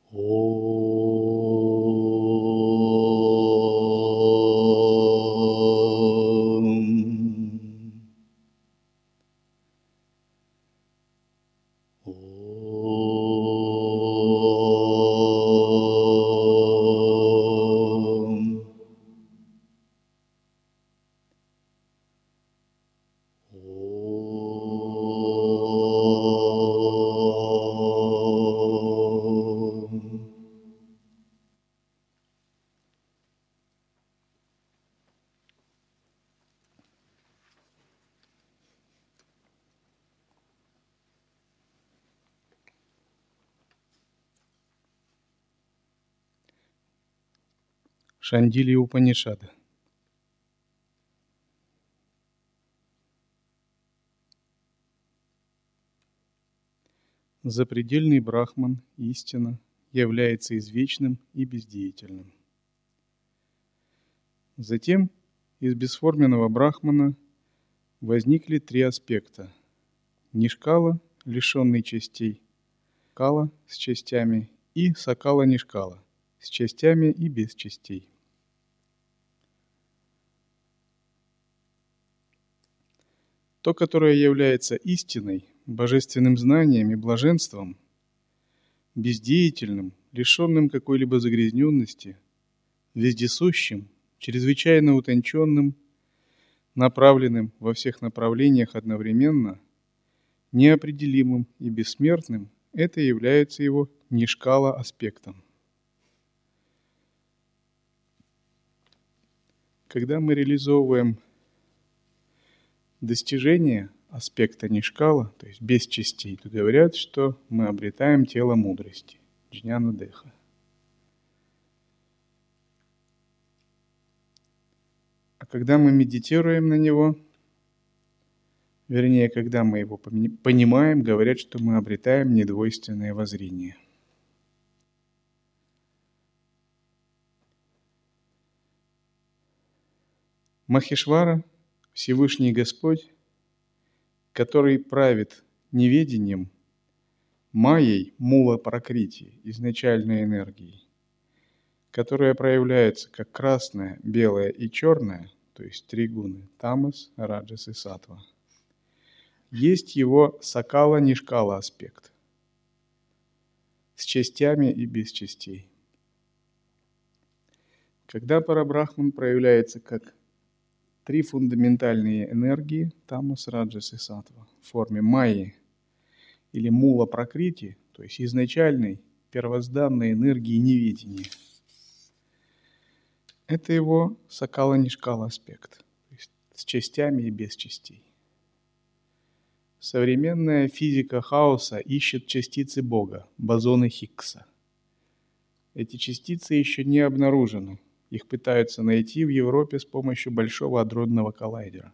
Шандилья Упанишада. Запредельный Брахман, истина, является извечным и бездеятельным. Затем из бесформенного Брахмана возникли три аспекта: Нишкала, лишенный частей, Кала с частями и Сакала Нишкала с частями и без частей. То, которое является истиной, божественным знанием и блаженством, бездеятельным, лишенным какой-либо загрязненности, вездесущим, чрезвычайно утонченным, направленным во всех направлениях одновременно, неопределимым и бессмертным, это является его нишкала аспектом. Когда мы реализовываем достижение аспекта нишкала, то есть без частей, то говорят, что мы обретаем тело мудрости, джняна деха. А когда мы медитируем на него, вернее, когда мы его понимаем, говорят, что мы обретаем недвойственное воззрение. Махешвара, Всевышний Господь, который правит неведением, майей мула пракрити, изначальной энергией, которая проявляется как красная, белая и черная, то есть три гуны, тамас, раджас и саттва, есть его сакала-нишкала аспект с частями и без частей. Когда парабрахман проявляется как три фундаментальные энергии, тамас, раджас и саттва, в форме майи или мула пракрити, то есть изначальной первозданной энергии неведения, это его сакала-нишкала аспект, то есть с частями и без частей. Современная физика хаоса ищет частицы Бога, бозоны Хиггса. Эти частицы еще не обнаружены. Их пытаются найти в Европе с помощью Большого адронного коллайдера.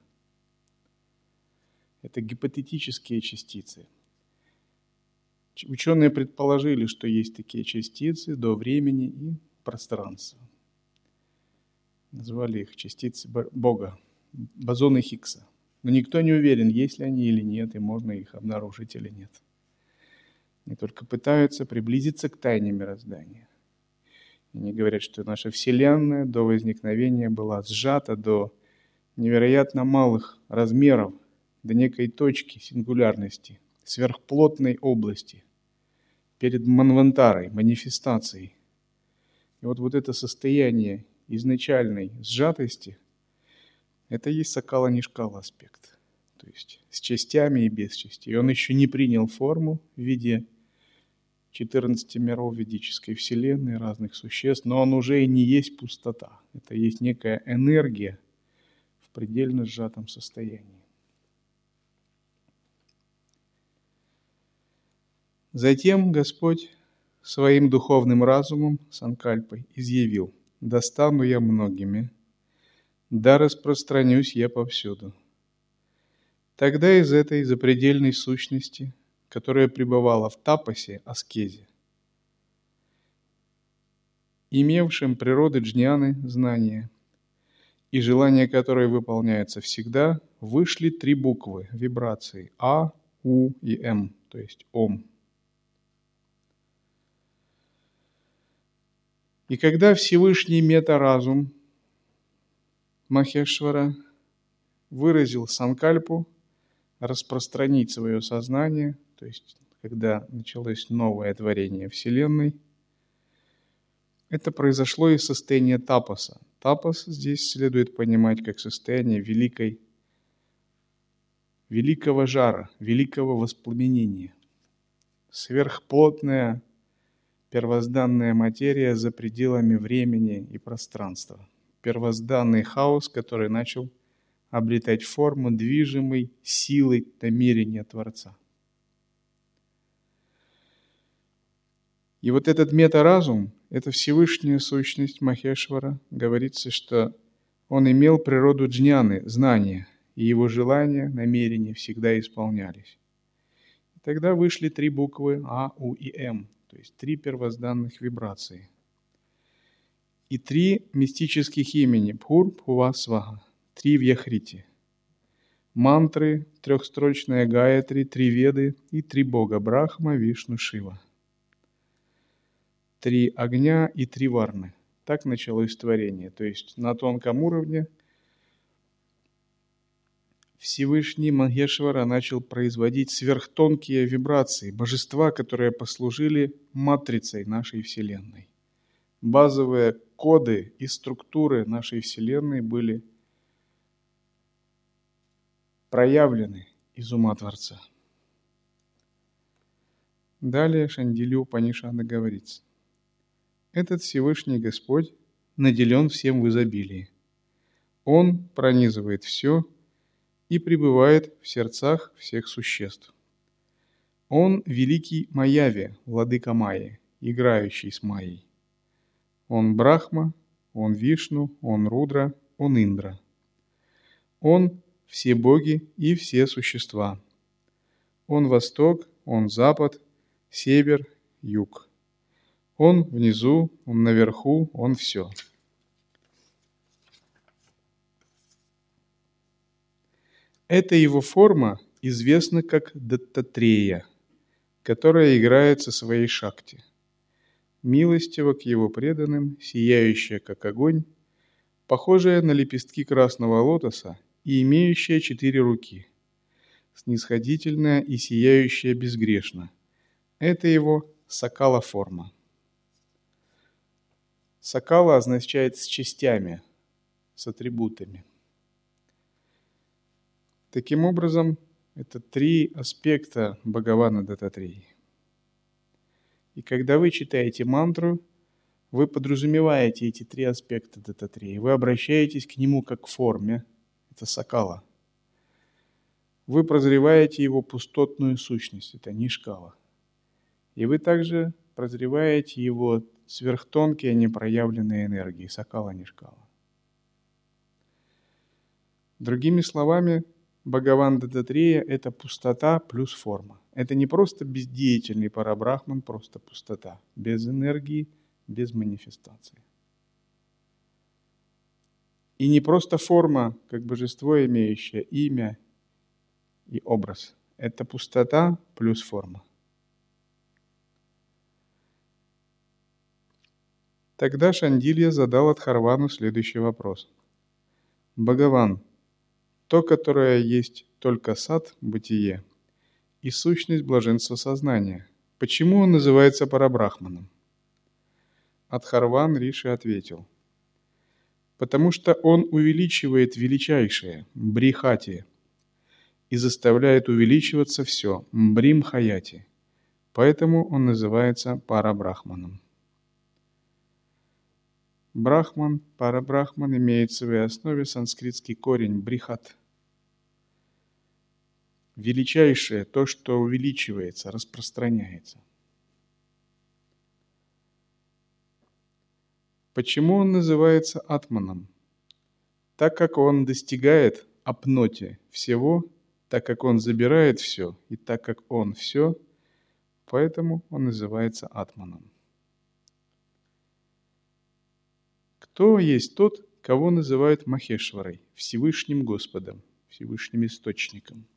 Это гипотетические частицы. Ученые предположили, что есть такие частицы до времени и пространства. Назвали их частицы Бога, бозоны Хиггса. Но никто не уверен, есть ли они или нет, и можно их обнаружить или нет. Они только пытаются приблизиться к тайне мироздания. Они говорят, что наша Вселенная до возникновения была сжата до невероятно малых размеров, до некой точки сингулярности, сверхплотной области, перед манвантарой, манифестацией. И вот это состояние изначальной сжатости, это есть сакала-нишкала аспект, то есть с частями и без частей. И он еще не принял форму в виде 14 миров ведической вселенной, разных существ, но он уже и не есть пустота. Это есть некая энергия в предельно сжатом состоянии. Затем Господь своим духовным разумом, санкальпой, изъявил: «Да стану я многими, да распространюсь я повсюду». Тогда из этой запредельной сущности, которая пребывала в тапасе, аскезе, имевшим природы джняны, знания, и желания которой выполняются всегда, вышли три буквы, вибрации А, У и М, то есть Ом. И когда Всевышний мета-разум Махешвара выразил санкальпу распространить свое сознание, то есть когда началось новое творение Вселенной, это произошло из состояния тапаса. Тапас здесь следует понимать как состояние великого жара, великого воспламенения. Сверхплотная первозданная материя за пределами времени и пространства. Первозданный хаос, который начал обретать форму, движимой силой намерения Творца. И вот этот мета-разум, это Всевышняя сущность Махешвара, говорится, что он имел природу джняны, знания, и его желания, намерения всегда исполнялись. И тогда вышли 3 буквы А, У и М, то есть 3 первозданных вибрации. И 3 мистических имени Пхур, Пхува, Сваха, 3 в Яхрите. Мантры, 3-строчная Гаятри, 3 Веды и 3 бога Брахма, Вишну, Шива. 3 огня и 3 варны. Так началось творение. То есть на тонком уровне Всевышний Махешвара начал производить сверхтонкие вибрации, божества, которые послужили матрицей нашей Вселенной. Базовые коды и структуры нашей Вселенной были проявлены из ума Творца. Далее Шандилью Упанишада говорится: этот Всевышний Господь наделен всем в изобилии. Он пронизывает все и пребывает в сердцах всех существ. Он великий Майяви, владыка Майи, играющий с Майей. Он Брахма, он Вишну, он Рудра, он Индра. Он все боги и все существа. Он восток, он запад, север, юг. Он внизу, он наверху, он все. Эта его форма известна как Даттатрея, которая играет со своей шакти. Милостиво к его преданным, сияющая как огонь, похожая на лепестки красного лотоса и имеющая 4 руки, снисходительная и сияющая безгрешно. Это его сакала-форма. Сакала означает с частями, с атрибутами. Таким образом, это 3 аспекта Бхагавана Даттатреи. И когда вы читаете мантру, вы подразумеваете эти 3 аспекта Даттатреи. Вы обращаетесь к нему как к форме. Это сакала. Вы прозреваете его пустотную сущность. Это нишкала. И вы также прозреваете его сверхтонкие непроявленные энергии. Сакала, нишкала. Другими словами, Бхагаван Даттатрея – это пустота плюс форма. Это не просто бездеятельный парабрахман, просто пустота, без энергии, без манифестации. И не просто форма, как божество, имеющее имя и образ. Это пустота плюс форма. Тогда Шандилья задал Адхарвану следующий вопрос. Бхагаван, то, которое есть только сат, бытие, и сущность блаженства сознания, почему он называется парабрахманом? Адхарван Риши ответил: потому что он увеличивает величайшее, брихати, и заставляет увеличиваться все, бримхаяти, поэтому он называется парабрахманом. Брахман, парабрахман имеет в своей основе санскритский корень брихат. Величайшее, то, что увеличивается, распространяется. Почему он называется атманом? Так как он достигает апноти всего, так как он забирает все, и так как он все, поэтому он называется атманом. Кто есть тот, кого называют Махешварой, Всевышним Господом, Всевышним Источником?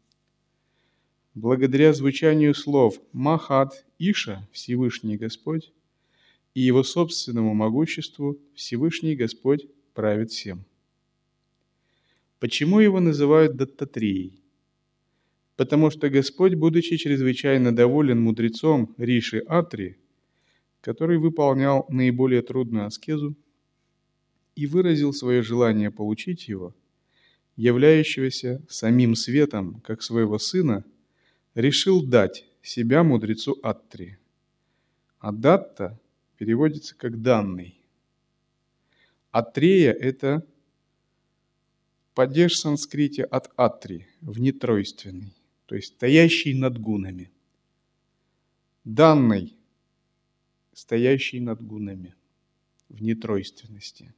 Благодаря звучанию слов Махат, Иша, Всевышний Господь, и Его собственному могуществу Всевышний Господь правит всем. Почему Его называют Даттатреей? Потому что Господь, будучи чрезвычайно доволен мудрецом Риши Атри, который выполнял наиболее трудную аскезу, и выразил свое желание получить его, являющегося самим светом, как своего сына, решил дать себя мудрецу Аттри. А датта переводится как «данный». Атрея – это падеж в санскрите от Атри, внетройственный, то есть стоящий над гунами. Данный, стоящий над гунами, в нетройственности.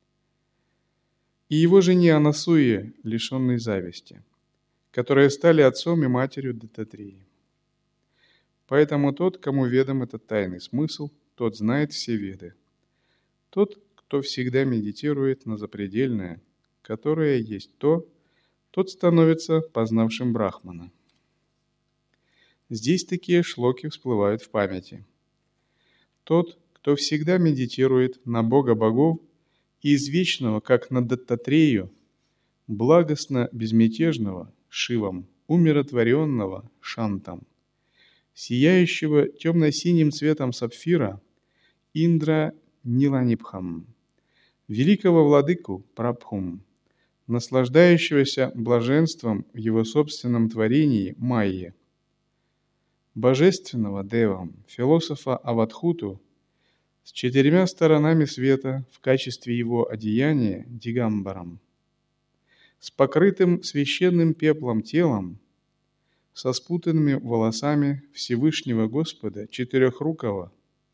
И его жене Анасуе, лишенной зависти, которые стали отцом и матерью Даттатреи. Поэтому тот, кому ведом этот тайный смысл, тот знает все веды. Тот, кто всегда медитирует на запредельное, которое есть то, тот становится познавшим Брахмана. Здесь такие шлоки всплывают в памяти. Тот, кто всегда медитирует на Бога богов и извечного, как на Даттатрею, благостно безмятежного Шивом, умиротворенного Шантом, сияющего темно-синим цветом сапфира Индра Ниланипхам, великого владыку Прабхум, наслаждающегося блаженством в его собственном творении Майе, божественного Девам, философа Авадхуту, с 4 сторонами света в качестве его одеяния Дигамбарам, с покрытым священным пеплом телом, со спутанными волосами Всевышнего Господа Четырехрукого,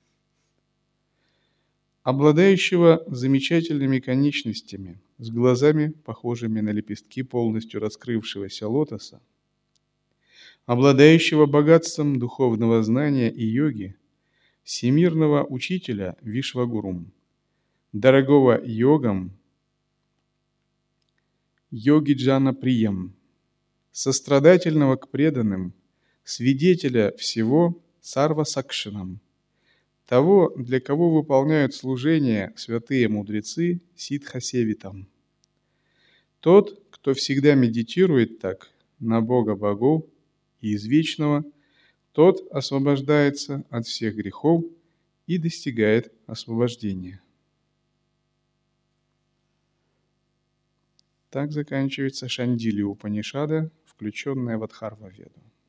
обладающего замечательными конечностями, с глазами, похожими на лепестки полностью раскрывшегося лотоса, обладающего богатством духовного знания и йоги, всемирного учителя Вишвагурум, дорогого йогам, йоги Джана Приям, сострадательного к преданным, свидетеля всего Сарва Сакшинам, того, для кого выполняют служение святые мудрецы Сиддхасевитам. Тот, кто всегда медитирует так на Бога богов и извечного, тот освобождается от всех грехов и достигает освобождения. Так заканчивается Шандили Упанишада, включенная в Адхарва-веду.